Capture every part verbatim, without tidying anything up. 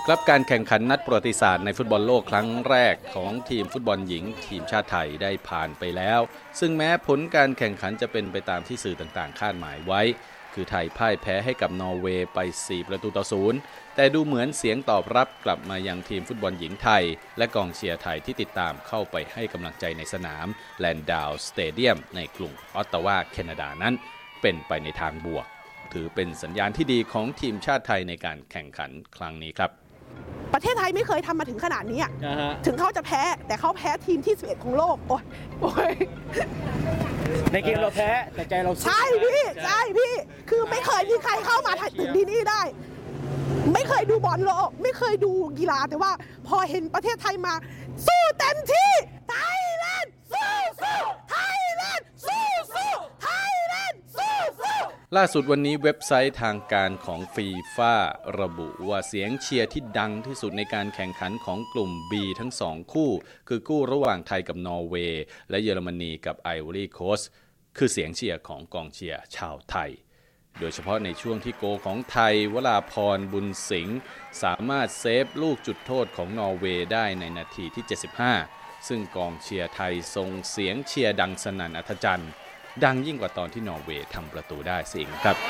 ครับการแข่งขันนัดประวัติศาสตร์ในฟุตบอลโลกครั้งแรกของทีมฟุตบอลหญิงทีมชาติไทยได้ผ่านไปแล้วซึ่งแม้ผลการแข่งขันจะเป็นไปตามที่สื่อต่างๆคาดหมายไว้คือไทยพ่ายแพ้ให้กับนอร์เวย์ไปสี่ประตูต่อศูนย์แต่ดูเหมือนเสียงตอบรับกลับมายังทีมฟุตบอลหญิงไทยและกองเชียร์ไทยที่ติดตามเข้าไปให้กำลังใจในสนามแลนดาวสเตเดียมในกรุงออตตาวาแคนาดานั้นเป็นไปในทางบวกถือเป็นสัญญาณที่ดีของทีมชาติไทยในการแข่งขันครั้งนี้ครับประเทศไทยไม่เคยทำมาถึงขนาดนี้ uh-huh. ถึงเขาจะแพ้แต่เขาแพ้ทีมที่สิบเอ็ดของโลกโอ้ยโอ้ยในเกมเราแพ้แต่ใจเราใช่พี่ใช่พี่คือไม่เคยมีใครเข้ามาถึงที่นี่ได้ไม่เคยดูบอลโลกไม่เคยดูกีฬาแต่ว่าพอเห็นประเทศไทยมาสู้เต็มที่ไทยแลนด์สู้สู้ไทยแลนด์สู้สู้ไทยแลนด์สู้สู้ล่าสุดวันนี้เว็บไซต์ทางการของฟีฟ่าระบุว่าเสียงเชียร์ที่ดังที่สุดในการแข่งขันของกลุ่ม B ทั้งสองคู่คือคู่ระหว่างไทยกับนอร์เวย์และเยอรมนีกับไอวอรี่โคสต์คือเสียงเชียร์ของกองเชียร์ชาวไทยโดยเฉพาะในช่วงที่โกของไทยวราพรบุญสิงห์สามารถเซฟลูกจุดโทษของนอร์เวย์ได้ในนาทีที่เจ็ดสิบห้าซึ่งกองเชียร์ไทยส่งเสียงเชียร์ดังสนั่นอัศจรรย์ดังยิ่งกว่าตอนที่นอร์เวย์ทำประตูได้สิงครับ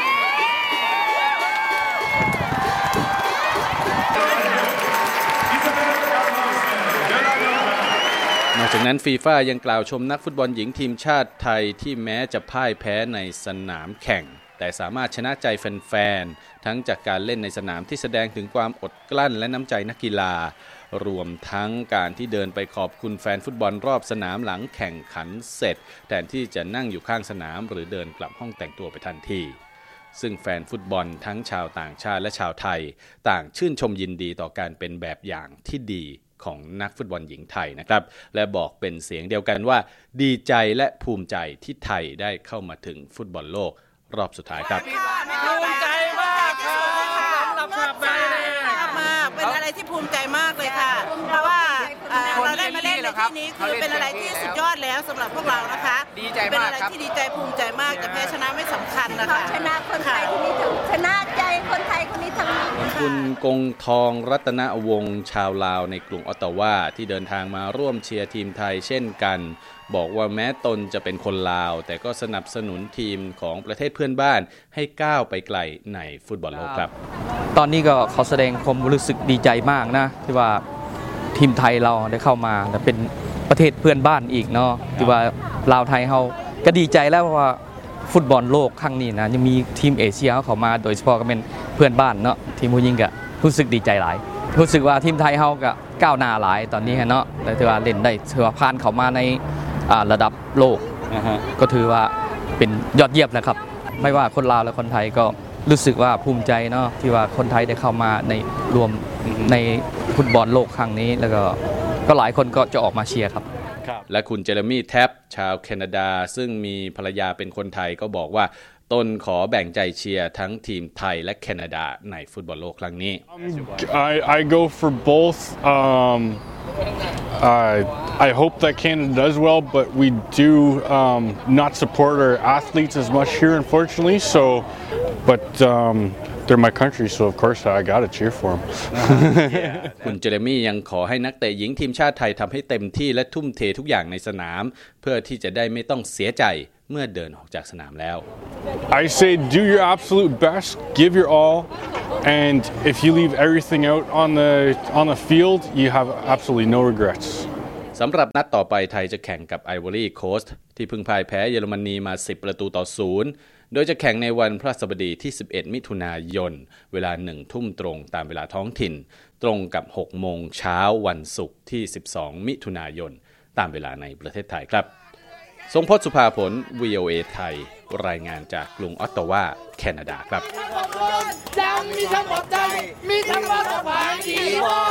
นอกจากนั้นฟีฟ่ายังกล่าวชมนักฟุตบอลหญิงทีมชาติไทยที่แม้จะพ่ายแพ้ในสนามแข่งแต่สามารถชนะใจแฟนๆทั้งจากการเล่นในสนามที่แสดงถึงความอดกลั้นและน้ำใจนักกีฬารวมทั้งการที่เดินไปขอบคุณแฟนฟุตบอลรอบสนามหลังแข่งขันเสร็จแทนที่จะนั่งอยู่ข้างสนามหรือเดินกลับห้องแต่งตัวไปทันทีซึ่งแฟนฟุตบอลทั้งชาวต่างชาติและชาวไทยต่างชื่นชมยินดีต่อการเป็นแบบอย่างที่ดีของนักฟุตบอลหญิงไทยนะครับและบอกเป็นเสียงเดียวกันว่าดีใจและภูมิใจที่ไทยได้เข้ามาถึงฟุตบอลโลกรอบสุดท้ายครับภูมิใจมากค่ะสำหรับแม่มากเป็นอะไรที่ภูมิใจมากเลยค่ะเพราะว่าเราได้มาเล่นในที่นี้คือเป็นอะไรที่สุดยอดแล้วสำหรับพวกเรานะคะดีใจมากครับเป็นอะไรที่ดีใจภูมิใจมากแต่แพ้ชนะไม่สำคัญนะคะชนะคนไทยคนนี้ถึงชนะใจคนไทยคนนี้ทั้งนั้นคุณกงทองรัตนวงศ์ชาวลาวในกรุงออตตาวาที่เดินทางมาร่วมเชียร์ทีมไทยเช่นกันบอกว่าแม้ตนจะเป็นคนลาวแต่ก็สนับสนุนทีมของประเทศเพื่อนบ้านให้ก้าวไปไกลในฟุตบอลโลกครับตอนนี้ก็เขาแสดงความรู้สึกดีใจมากนะที่ว่าทีมไทยเราได้เข้ามาและเป็นประเทศเพื่อนบ้านอีกเนาะที่ว่าลาวไทยเขาก็ดีใจแล้วว่าฟุตบอลโลกครั้งนี้นะยังมีทีมเอเชียเข้ามาโดยเฉพาะก็เป็นเพื่อนบ้านเนาะทีมผู้หญิงก็รู้สึกดีใจหลายรู้สึกว่าทีมไทยเขาก็ก้าวหน้าหลายตอนนี้เนาะแต่ที่ว่าเล่นได้ถือว่าผ่านเข้ามาในระดับโลก uh-huh. ก็ถือว่าเป็นยอดเยี่ยมนะครับไม่ว่าคนลาวและคนไทยก็รู้สึกว่าภูมิใจเนาะที่ว่าคนไทยได้เข้ามาในรวม uh-huh. ในฟุตบอลโลกครั้งนี้แล้วก็ก็หลายคนก็จะออกมาเชียร์ครับและคุณเจเรมี่แท็บชาวแคนาดาซึ่งมีภรรยาเป็นคนไทยก็บอกว่าตนขอแบ่งใจเชียร์ทั้งทีมไทยและแคนาดาในฟุตบอลโลกครั้งนี้ I I go for both um uh, I hope that Canada does well but we do um not support our athletes as much here unfortunately so but um they're my country so of course I got to cheer for them คุณเจเรมี่ยังขอให้นักเตะหญิงทีมชาติไทยทำให้เต็มที่และทุ่มเททุกอย่างในสนามเพื่อที่จะได้ไม่ต้องเสียใจเมื่อเดินออกจากสนามแล้ว I say do your absolute best give your all and if you leave everything out on the on the field you have absolutely no regrets สำหรับนัดต่อไปไทยจะแข่งกับไอวอรี่โคสต์ที่เพิ่งพ่ายแพ้เยอรมนีมาสิบประตูต่อศูนย์โดยจะแข่งในวันพฤหัสบดีที่สิบเอ็ดมิถุนายนเวลาหนึ่งทุ่มตรงตามเวลาท้องถิ่นตรงกับหกโมงเช้าวันศุกร์ที่สิบสองมิถุนายนตามเวลาในประเทศไทยครับทรงพจน์สุภาผล วี โอ เอ ไทยรายงานจากกรุงออตตาวาแคนาดาครับมีทั้งหมดใจมีทั้งหมดสบายดี